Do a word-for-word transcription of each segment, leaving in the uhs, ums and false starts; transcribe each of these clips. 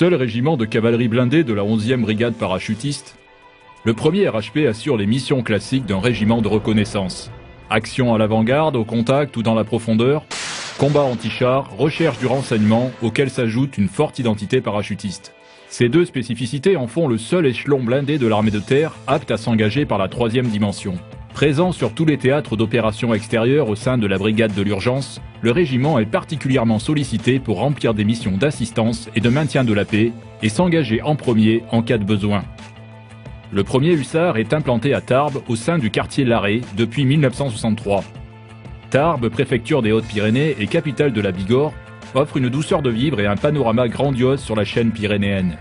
Seul régiment de cavalerie blindée de la onzième brigade parachutiste, le premier R H P assure les missions classiques d'un régiment de reconnaissance. Action à l'avant-garde, au contact ou dans la profondeur, combat anti-char, recherche du renseignement, auquel s'ajoute une forte identité parachutiste. Ces deux spécificités en font le seul échelon blindé de l'armée de terre apte à s'engager par la troisième dimension. Présent sur tous les théâtres d'opérations extérieures au sein de la brigade de l'urgence, le régiment est particulièrement sollicité pour remplir des missions d'assistance et de maintien de la paix et s'engager en premier en cas de besoin. Le premier hussard est implanté à Tarbes au sein du quartier Larrey depuis mille neuf cent soixante-trois. Tarbes, préfecture des Hautes-Pyrénées et capitale de la Bigorre, offre une douceur de vivre et un panorama grandiose sur la chaîne pyrénéenne.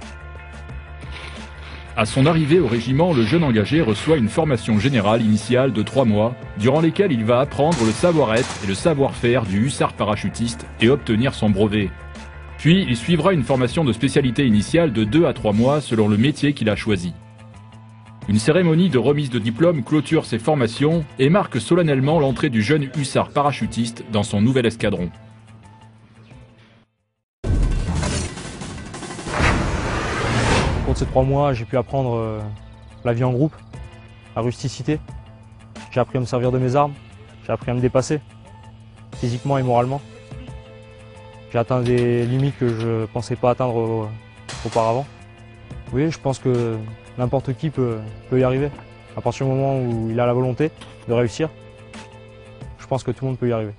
À son arrivée au régiment, le jeune engagé reçoit une formation générale initiale de trois mois, durant lesquelles il va apprendre le savoir-être et le savoir-faire du hussard parachutiste et obtenir son brevet. Puis, il suivra une formation de spécialité initiale de deux à trois mois selon le métier qu'il a choisi. Une cérémonie de remise de diplôme clôture ces formations et marque solennellement l'entrée du jeune hussard parachutiste dans son nouvel escadron. Au cours de ces trois mois, j'ai pu apprendre euh, la vie en groupe, la rusticité. J'ai appris à me servir de mes armes, j'ai appris à me dépasser, physiquement et moralement. J'ai atteint des limites que je ne pensais pas atteindre euh, auparavant. Oui, je pense que n'importe qui peut, peut y arriver. À partir du moment où il a la volonté de réussir, je pense que tout le monde peut y arriver.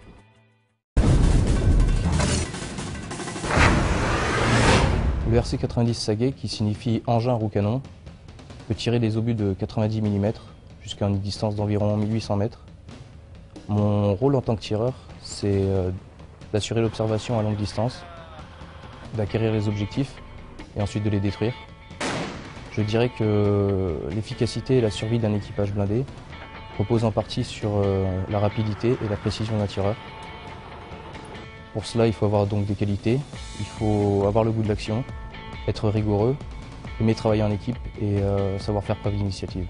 Le R C quatre-vingt-dix Saguet, qui signifie engin roue canon, peut tirer des obus de quatre-vingt-dix millimètres jusqu'à une distance d'environ mille huit cents mètres. Mon rôle en tant que tireur, c'est d'assurer l'observation à longue distance, d'acquérir les objectifs et ensuite de les détruire. Je dirais que l'efficacité et la survie d'un équipage blindé reposent en partie sur la rapidité et la précision d'un tireur. Pour cela, il faut avoir donc des qualités, il faut avoir le goût de l'action, être rigoureux, aimer travailler en équipe et euh, savoir faire preuve d'initiative.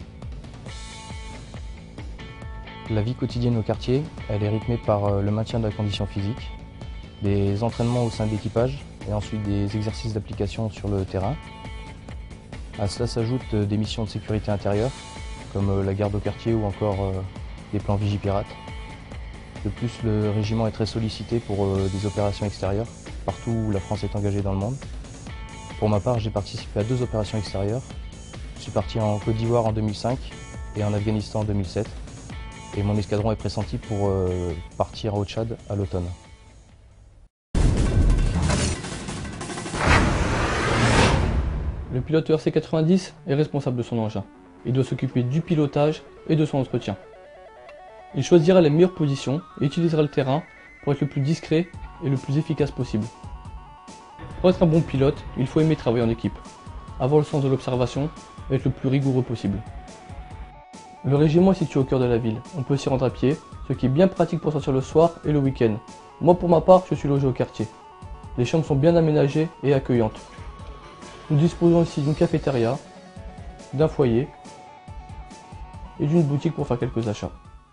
La vie quotidienne au quartier, elle est rythmée par euh, le maintien de la condition physique, des entraînements au sein de l'équipage et ensuite des exercices d'application sur le terrain. À cela s'ajoutent euh, des missions de sécurité intérieure, comme euh, la garde au quartier ou encore euh, des plans Vigipirate. De plus, le régiment est très sollicité pour euh, des opérations extérieures, partout où la France est engagée dans le monde. Pour ma part, j'ai participé à deux opérations extérieures. Je suis parti en Côte d'Ivoire en deux mille cinq et en Afghanistan en deux mille sept. Et mon escadron est pressenti pour euh, partir au Tchad à l'automne. Le pilote R C quatre-vingt-dix est responsable de son engin. Il doit s'occuper du pilotage et de son entretien. Il choisira les meilleures positions et utilisera le terrain pour être le plus discret et le plus efficace possible. Pour être un bon pilote, il faut aimer travailler en équipe, avoir le sens de l'observation et être le plus rigoureux possible. Le régiment est situé au cœur de la ville, on peut s'y rendre à pied, ce qui est bien pratique pour sortir le soir et le week-end. Moi pour ma part, je suis logé au quartier. Les chambres sont bien aménagées et accueillantes. Nous disposons ici d'une cafétéria, d'un foyer et d'une boutique pour faire quelques achats.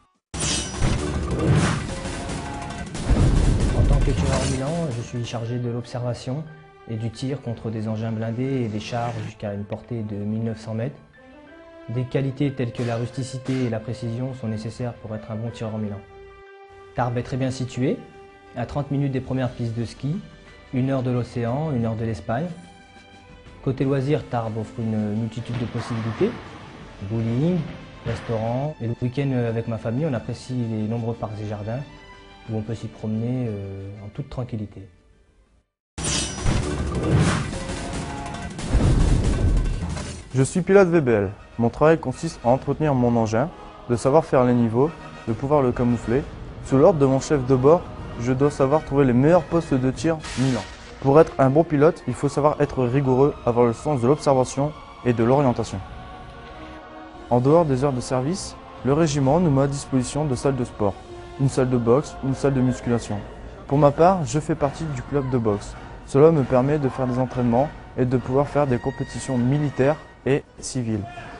En tant que tireur Milan, je suis chargé de l'observation et du tir contre des engins blindés et des chars jusqu'à une portée de mille neuf cents mètres. Des qualités telles que la rusticité et la précision sont nécessaires pour être un bon tireur Milan. Tarbes est très bien situé, à trente minutes des premières pistes de ski, une heure de l'océan, une heure de l'Espagne. Côté loisirs, Tarbes offre une multitude de possibilités, bowling, restaurant, et le week-end avec ma famille, on apprécie les nombreux parcs et jardins où on peut s'y promener euh, en toute tranquillité. Je suis pilote V B L. Mon travail consiste à entretenir mon engin, de savoir faire les niveaux, de pouvoir le camoufler. Sous l'ordre de mon chef de bord, je dois savoir trouver les meilleurs postes de tir Milan. Pour être un bon pilote, il faut savoir être rigoureux, avoir le sens de l'observation et de l'orientation. En dehors des heures de service, le régiment nous met à disposition de salles de sport, une salle de boxe, une salle de musculation. Pour ma part, je fais partie du club de boxe. Cela me permet de faire des entraînements et de pouvoir faire des compétitions militaires et civiles.